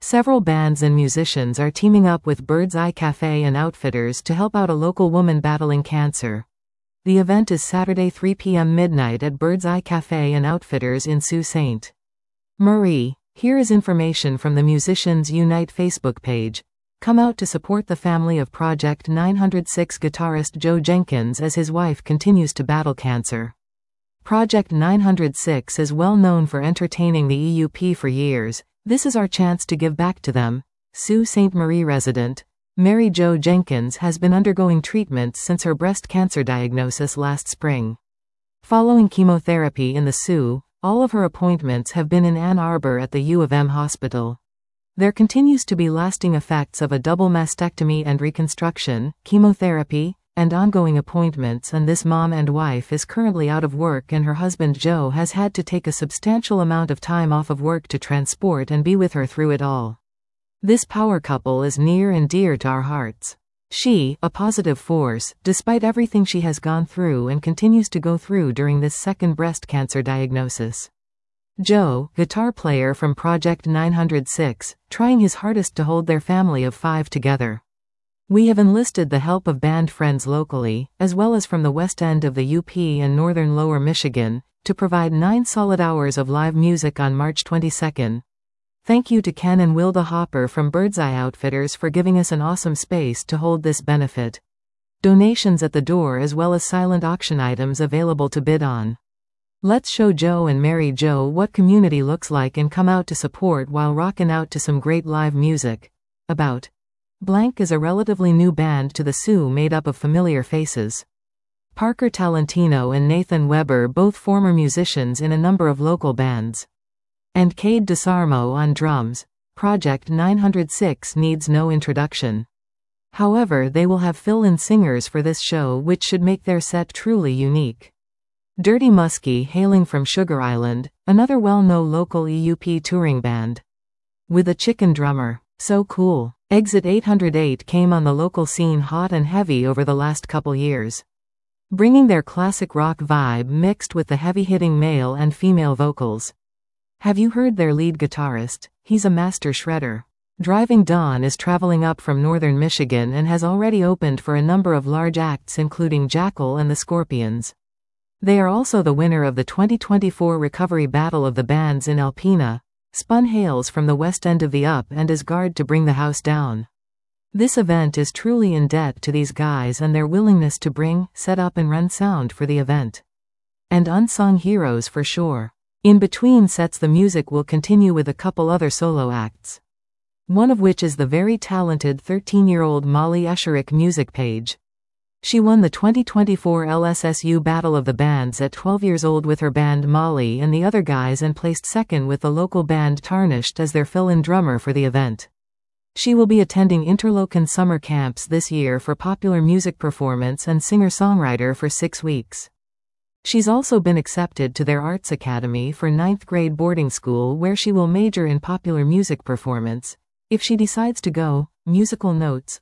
Several bands and musicians are teaming up with Bird's Eye Cafe and Outfitters to help out a local woman battling cancer. The event is Saturday 3 p.m. midnight at Bird's Eye Cafe and Outfitters in Sault Ste. Marie. Here is information from the Musicians Unite Facebook page. Come out to support the family of Project 906 guitarist Joe Jenkins as his wife continues to battle cancer. Project 906 is well known for entertaining the EUP for years. This is our chance to give back to them. Sault Ste. Marie resident Mary Jo Jenkins has been undergoing treatments since her breast cancer diagnosis last spring. Following chemotherapy in the Sault, all of her appointments have been in Ann Arbor at the U of M hospital. There continues to be lasting effects of a double mastectomy and reconstruction, chemotherapy, and ongoing appointments, and this mom and wife is currently out of work, and her husband Joe has had to take a substantial amount of time off of work to transport and be with her through it all. This power couple is near and dear to our hearts. She, a positive force, despite everything she has gone through and continues to go through during this second breast cancer diagnosis. Joe, guitar player from Project 906, trying his hardest to hold their family of 5 together. We have enlisted the help of band friends locally, as well as from the west end of the UP and northern Lower Michigan, to provide 9 solid hours of live music on March 22nd. Thank you to Ken and Wilda Hopper from Bird's Eye Outfitters for giving us an awesome space to hold this benefit. Donations at the door as well as silent auction items available to bid on. Let's show Joe and Mary Jo what community looks like and come out to support while rockin' out to some great live music. About Blank is a relatively new band to the Sault made up of familiar faces. Parker Talentino and Nathan Weber, both former musicians in a number of local bands. And Cade DeSarmo on drums. Project 906 needs no introduction. However, they will have fill-in singers for this show, which should make their set truly unique. Dirty Muskie, hailing from Sugar Island, another well-known local EUP touring band. With a chicken drummer. So cool. Exit 808 came on the local scene hot and heavy over the last couple years. Bringing their classic rock vibe mixed with the heavy-hitting male and female vocals. Have you heard their lead guitarist? He's a master shredder. Driving Dawn is traveling up from northern Michigan and has already opened for a number of large acts including Jackal and the Scorpions. They are also the winner of the 2024 Recovery Battle of the Bands in Alpena. Spun hails from the west end of the Up and is guard to bring the house down. This event is truly in debt to these guys and their willingness to bring, set up and run sound for the event. And unsung heroes for sure. In between sets the music will continue with a couple other solo acts. One of which is the very talented 13-year-old Molly Esherick music page. She won the 2024 LSSU Battle of the Bands at 12 years old with her band Molly and the other guys and placed second with the local band Tarnished as their fill-in drummer for the event. She will be attending Interlochen summer camps this year for popular music performance and singer-songwriter for 6 weeks. She's also been accepted to their Arts Academy for 9th grade boarding school where she will major in popular music performance. If she decides to go, musical notes.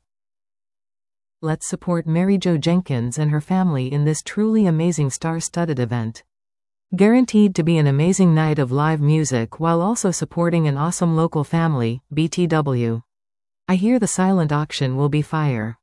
Let's support Mary Jo Jenkins and her family in this truly amazing star-studded event. Guaranteed to be an amazing night of live music while also supporting an awesome local family, BTW. I hear the silent auction will be fire.